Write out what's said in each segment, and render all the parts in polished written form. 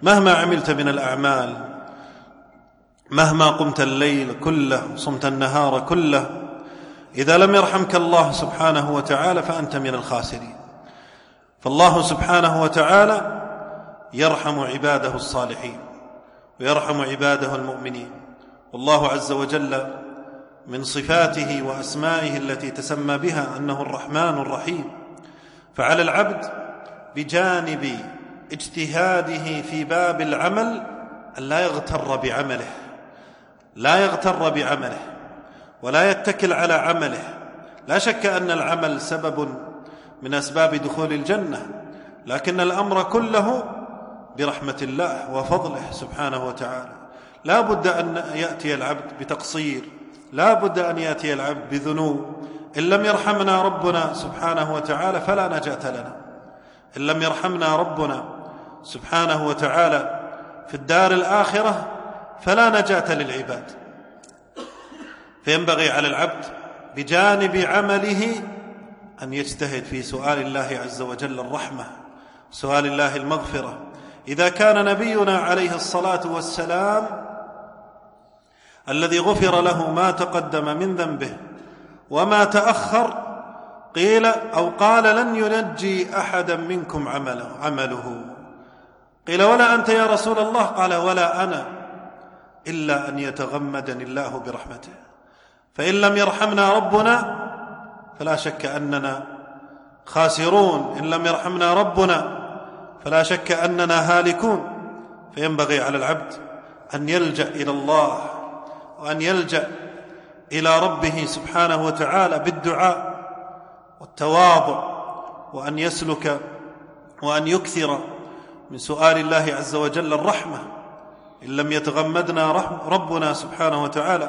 مهما عملت من الأعمال، مهما قمت الليل كله صمت النهار كله، إذا لم يرحمك الله سبحانه وتعالى فأنت من الخاسرين. فالله سبحانه وتعالى يرحم عباده الصالحين ويرحم عباده المؤمنين. والله عز وجل من صفاته وأسمائه التي تسمى بها أنه الرحمن الرحيم. فعلى العبد بجانب اجتهاده في باب العمل أن لا يغتر بعمله، لا يغتر بعمله ولا يتكل على عمله. لا شك أن العمل سبب من أسباب دخول الجنة، لكن الأمر كله برحمة الله وفضله سبحانه وتعالى. لا بد أن يأتي العبد بتقصير، لا بد أن يأتي العبد بذنوب. إن لم يرحمنا ربنا سبحانه وتعالى فلا نجاة لنا. إن لم يرحمنا ربنا سبحانه وتعالى في الدار الآخرة فلا نجاة للعباد. فينبغي على العبد بجانب عمله أن يجتهد في سؤال الله عز وجل الرحمة، سؤال الله المغفرة. إذا كان نبينا عليه الصلاة والسلام الذي غفر له ما تقدم من ذنبه وما تأخر قيل أو قال لن ينجي أحدا منكم عمله، قيل ولا أنت يا رسول الله؟ قال ولا أنا، إلا أن يتغمدني الله برحمته. فإن لم يرحمنا ربنا فلا شك أننا خاسرون، إن لم يرحمنا ربنا فلا شك أننا هالكون. فينبغي على العبد أن يلجأ إلى الله وأن يلجأ إلى ربه سبحانه وتعالى بالدعاء والتواضع، وأن يسلك وأن يكثر من سؤال الله عز وجل الرحمة. إن لم يتغمدنا ربنا سبحانه وتعالى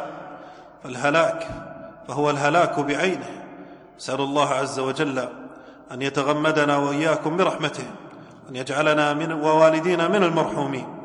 فهو الهلاك بعينه. نسأل الله عز وجل أن يتغمدنا وإياكم برحمته، وأن يجعلنا ووالدينا من المرحومين.